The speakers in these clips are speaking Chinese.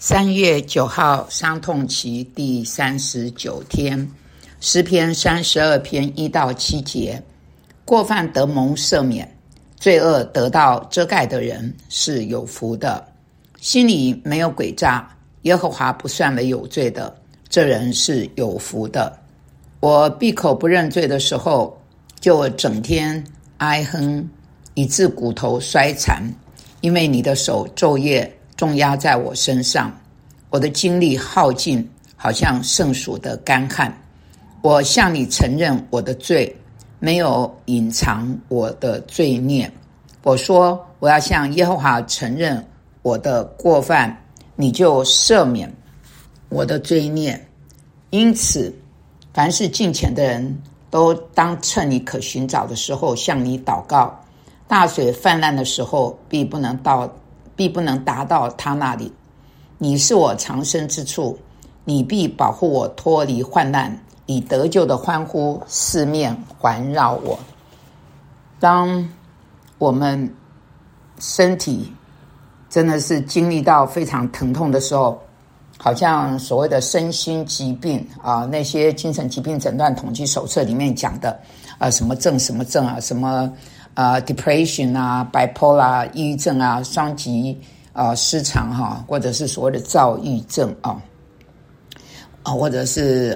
3月9号，伤痛期第39天，诗篇32篇1到7节。过犯得蒙赦免，罪恶得到遮盖的人是有福的。心里没有诡诈，耶和华不算为有罪的，这人是有福的。我闭口不认罪的时候，就整天哀哼，以致骨头衰残，因为你的手昼夜重压在我身上，我的精力耗尽，好像盛暑的干旱。我向你承认我的罪，没有隐藏我的罪孽。我说我要向耶和华承认我的过犯，你就赦免我的罪孽。因此，凡是敬虔的人都当趁你可寻找的时候向你祷告。大水泛滥的时候，必不能达到他那里。你是我藏身之处，你必保护我脱离患难，以得救的欢呼四面环绕我。当我们身体真的是经历到非常疼痛的时候，好像所谓的身心疾病那些精神疾病诊断统计手册里面讲的什么症什么症什么depression bipolar 抑郁症双极失常或者是所谓的躁郁症或者是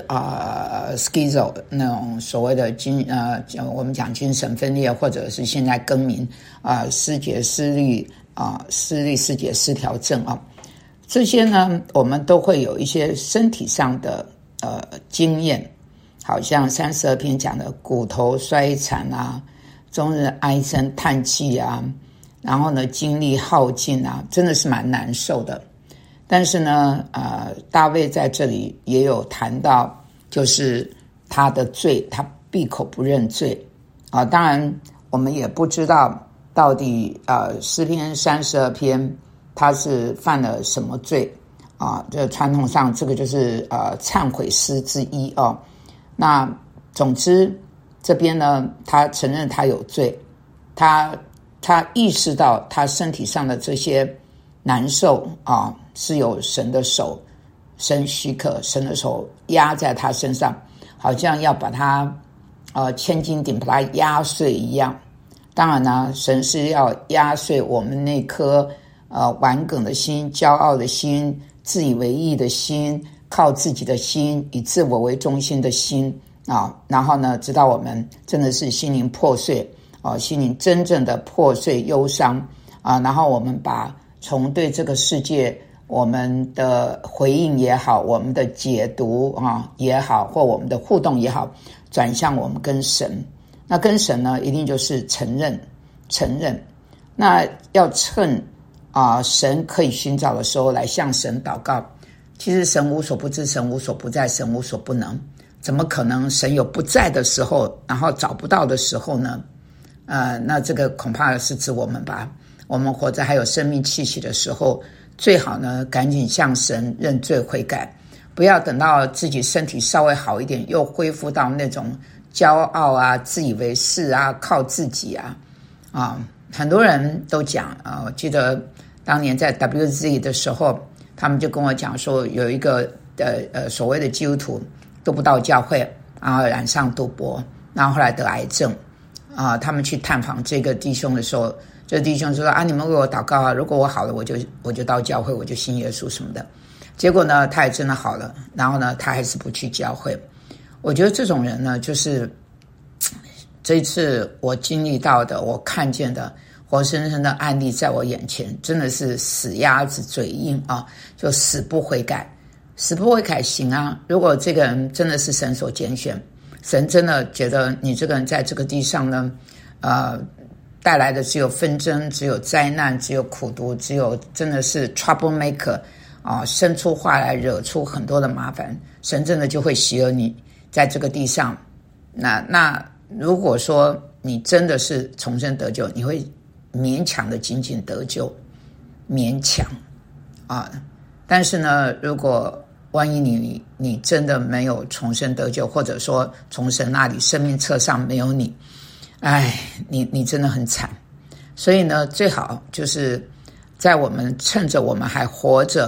schizo 那种所谓的我们讲精神分裂，或者是现在更名失节失律失节失调症这些呢，我们都会有一些身体上的经验，好像32篇讲的骨头衰残终日唉声叹气然后呢精力耗尽真的是蛮难受的。但是呢大卫在这里也有谈到，就是他的罪，他闭口不认罪当然我们也不知道到底诗篇32篇他是犯了什么罪这传统上这个就是忏悔诗之一那总之这边呢，他承认他有罪，他意识到他身体上的这些难受是有神的手，神许可，神的手压在他身上，好像要把他千斤顶把他压碎一样。当然呢，神是要压碎我们那颗顽梗的心，骄傲的心，自以为意的心，靠自己的心，以自我为中心的心然后呢，直到我们真的是心灵破碎心灵真正的破碎忧伤然后我们把从对这个世界我们的回应也好，我们的解读也好，或我们的互动也好，转向我们跟神。那跟神呢，一定就是承认。那要趁神可以寻找的时候来向神祷告。其实神无所不知，神无所不在，神无所不能。怎么可能神有不在的时候，然后找不到的时候呢？那这个恐怕是指我们吧。我们活着还有生命气息的时候，最好呢赶紧向神认罪悔改，不要等到自己身体稍微好一点，又恢复到那种骄傲自以为是靠自己很多人都讲我记得当年在 WZ 的时候，他们就跟我讲说，有一个所谓的基督徒都不到教会，然后染上赌博，然后后来得癌症他们去探访这个弟兄的时候，这弟兄说你们为我祷告如果我好了，我就到教会，我就信耶稣什么的。结果呢，他也真的好了，然后呢，他还是不去教会。我觉得这种人呢，就是这一次我经历到的，我看见的活生生的案例在我眼前，真的是死鸭子嘴硬就死不悔改。死不悔改行如果这个人真的是神所拣选，神真的觉得你这个人在这个地上呢带来的只有纷争，只有灾难，只有苦毒，只有真的是 troublemaker生出话来，惹出很多的麻烦，神真的就会喜悦你在这个地上。那如果说你真的是重生得救，你会勉强的仅仅得救，勉强但是呢，如果万一你真的没有重生得救，或者说从神那里生命册上没有你真的很惨。所以呢，最好就是在我们趁着我们还活着，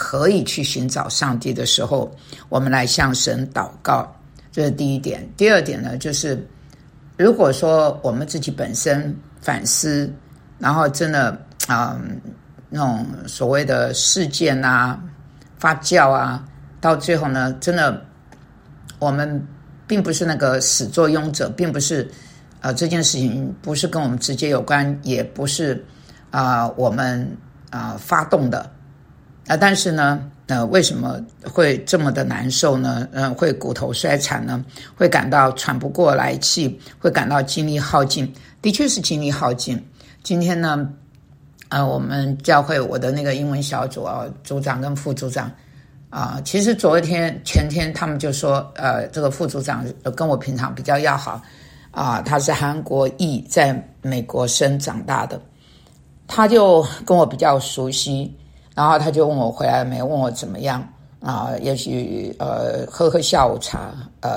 可以去寻找上帝的时候，我们来向神祷告，这是第一点。第二点呢，就是如果说我们自己本身反思，然后真的那种所谓的事件啊、发酵啊，到最后呢，真的我们并不是那个始作俑者，并不是这件事情不是跟我们直接有关，也不是我们发动的但是呢为什么会这么的难受呢？会骨头衰残呢？会感到喘不过来气，会感到精力耗尽，的确是精力耗尽。今天呢我们教会我的那个英文小组组长跟副组长其实前天他们就说这个副组长跟我平常比较要好他是韩国裔，在美国生长大的，他就跟我比较熟悉，然后他就问我回来没，问我怎么样也许喝下午茶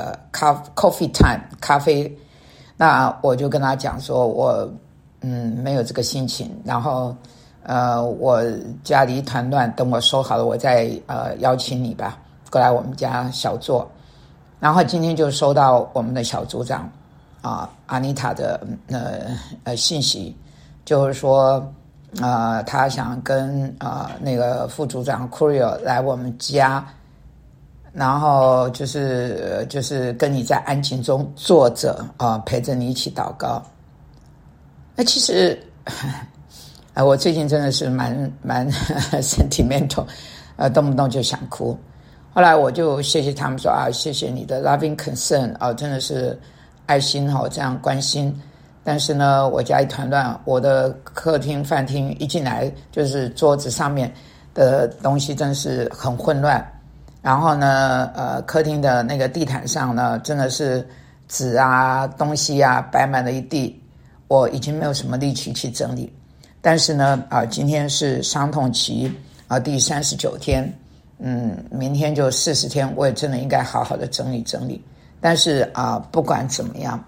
coffee time 咖啡，那我就跟他讲说我没有这个心情，然后我家里一团乱，等我收好了我再邀请你吧，过来我们家小坐。然后今天就收到我们的小组长阿妮塔的信息，就是说他想跟那个副组长 Courier 来我们家，然后就是跟你在安静中坐着陪着你一起祷告。那其实我最近真的是蛮sentimental，动不动就想哭。后来我就谢谢他们说谢谢你的 loving concern 真的是爱心这样关心。但是呢，我家一团乱，我的客厅饭厅一进来就是桌子上面的东西真是很混乱。然后呢客厅的那个地毯上呢，真的是纸东西摆满了一地，我已经没有什么力气去整理。但是呢今天是伤痛期第39天，明天就40天，我也真的应该好好的整理整理。但是不管怎么样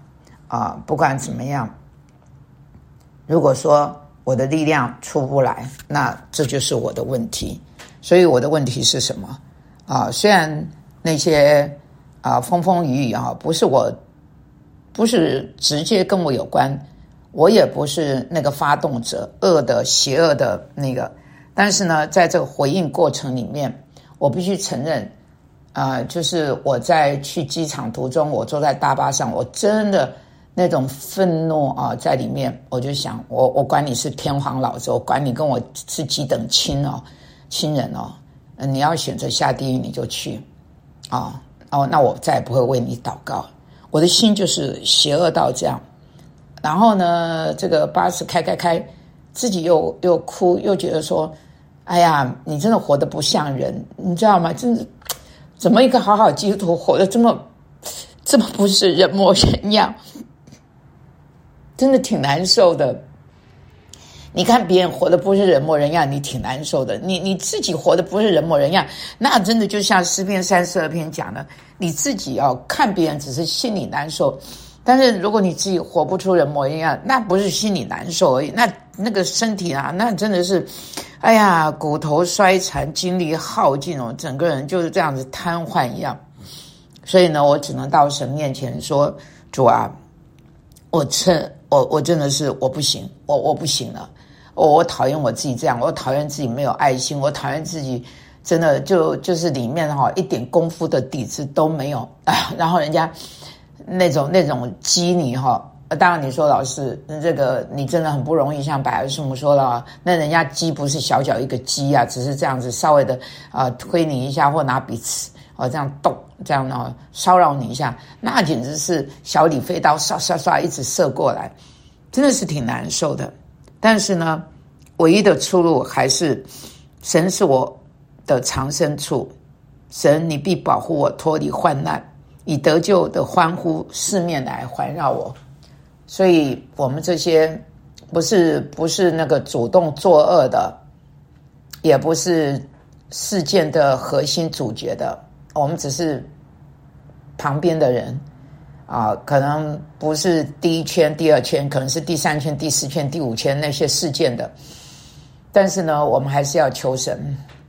如果说我的力量出不来，那这就是我的问题。所以我的问题是什么虽然那些风风雨雨不是直接跟我有关，我也不是那个发动者，邪恶的那个，但是呢在这个回应过程里面，我必须承认就是我在去机场途中，我坐在大巴上，我真的那种愤怒在里面。我就想我管你是天皇老子，我管你跟我是几等亲人你要选择下地狱你就去那我再也不会为你祷告。我的心就是邪恶到这样。然后呢这个巴士开，自己又哭，又觉得说哎呀你真的活得不像人，你知道吗？真的怎么一个好基督徒活得这么不是人模人样，真的挺难受的。你看别人活得不是人模人样，你挺难受的。你自己活得不是人模人样，那真的就像诗篇32篇讲的，你自己看别人只是心里难受，但是如果你自己活不出人模人样，那不是心里难受而已，那个身体那真的是哎呀骨头衰残，精力耗尽整个人就是这样子瘫痪一样。所以呢我只能到神面前说，主我真的是我不行，我不行了，我讨厌我自己这样，我讨厌自己没有爱心，我讨厌自己真的就是里面一点功夫的底子都没有然后人家那种激你当然你说老师这个你真的很不容易，像百合师母说了那人家鸡不是小小一个鸡只是这样子稍微的推你一下，或拿笔这样动这样骚扰你一下，那简直是小李飞刀刷刷刷一直射过来，真的是挺难受的。但是呢唯一的出路还是神是我的藏身处，神你必保护我脱离患难，以得救的欢呼四面来环绕我。所以我们这些不是那个主动作恶的，也不是事件的核心主角的，我们只是旁边的人可能不是第一圈第二圈，可能是第三圈第四圈第五圈那些事件的。但是呢我们还是要求神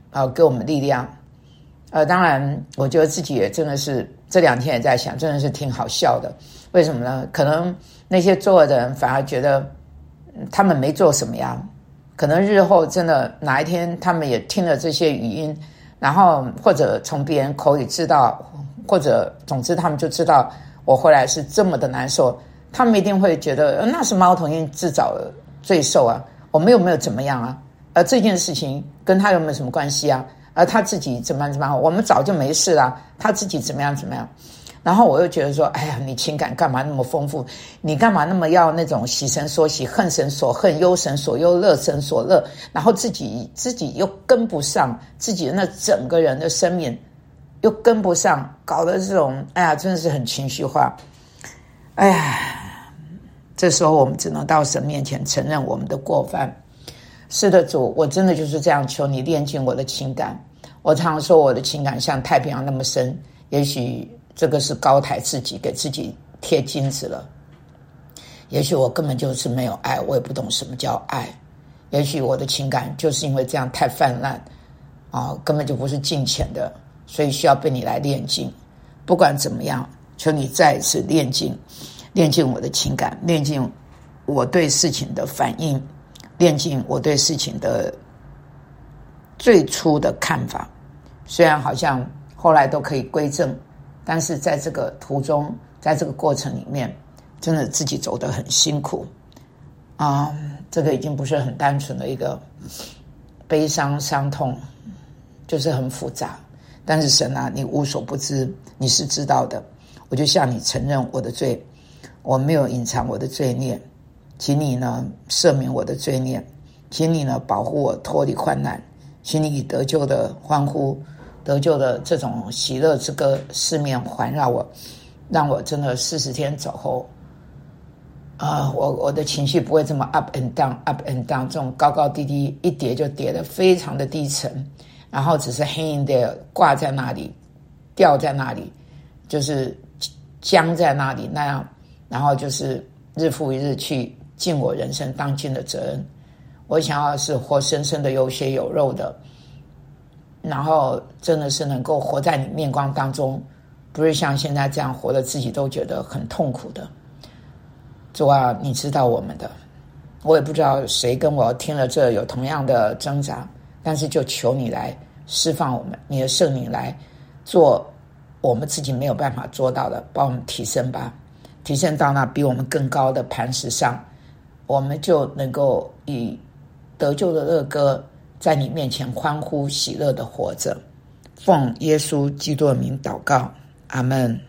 给我们力量。当然我觉得自己也真的是这2天也在想，真的是挺好笑的。为什么呢？可能那些做的人反而觉得他们没做什么呀，可能日后真的哪一天他们也听了这些语音，然后或者从别人口里知道，或者总之他们就知道我回来是这么的难受，他们一定会觉得那是猫头鹰自找罪受啊，我们又没有怎么样啊，这件事情跟他有没有什么关系啊？他自己怎么样，我们早就没事啦，他自己怎么样。然后我又觉得说，哎呀，你情感干嘛那么丰富？你干嘛那么要那种喜神所喜，恨神所恨，忧神所忧，乐神所乐？然后自己又跟不上自己的那整个人的生命，又跟不上，搞得这种，哎呀，真的是很情绪化。哎呀，这时候我们只能到神面前承认我们的过犯。是的，主，我真的就是这样求你炼净我的情感。我常说我的情感像太平洋那么深，也许这个是高抬自己，给自己贴金子了。也许我根本就是没有爱，我也不懂什么叫爱。也许我的情感就是因为这样太泛滥根本就不是敬虔的，所以需要被你来炼净。不管怎么样，求你再一次炼净我的情感，炼净我对事情的反应，炼净我对事情的最初的看法。虽然好像后来都可以归正，但是在这个途中，在这个过程里面，真的自己走得很辛苦这个已经不是很单纯的一个悲伤伤痛，就是很复杂。但是神啊，你无所不知，你是知道的。我就向你承认我的罪，我没有隐藏我的罪孽，请你呢赦免我的罪孽，请你呢保护我脱离患难，请你以得救的欢呼，得救的这种喜乐之歌四面环绕我，让我真的40天走后我的情绪不会这么 up and down， 这种高高低低，一跌就跌得非常的低沉，然后只是 hang there， 挂在那里，掉在那里，就是僵在那里那样，然后就是日复一日去尽我人生当尽的责任。我想要是活生生的有血有肉的，然后真的是能够活在你面光当中，不是像现在这样活得自己都觉得很痛苦的。主啊，你知道我们的，我也不知道谁跟我听了这有同样的挣扎，但是就求你来释放我们，你的圣灵来做我们自己没有办法做到的，帮我们提升吧，提升到那比我们更高的磐石上，我们就能够以得救的乐歌在你面前欢呼喜乐的活着。奉耶稣基督的名祷告，阿们。